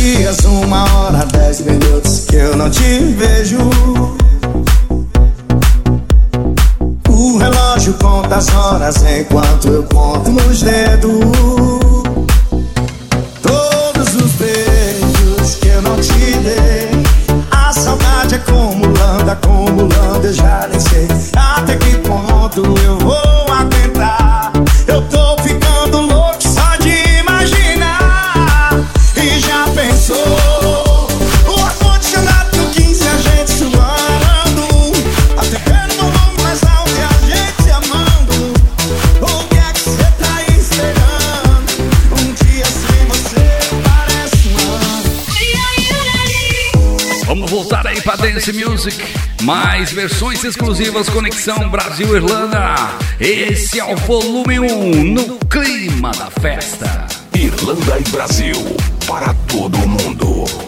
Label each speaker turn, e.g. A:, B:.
A: dias, 1 hora, 10 minutos que eu não te vejo. O relógio conta as horas enquanto eu conto nos dedos. Todos os beijos que eu não te dei, a saudade acumulando, acumulando, eu já nem sei até que ponto eu vou aguentar. Eu tô ficando louco só de imaginar. E já pensou o ar-condicionado no 15, a gente suando, a TV no volume mais alto e a gente se amando. O que é que cê tá esperando? Um dia sem você parece um ano.
B: Vamos voltar aí pra Dance Music. Mais versões exclusivas, Conexão Brasil-Irlanda. Esse é o volume 1 no clima da festa.
C: Irlanda e Brasil para todo mundo.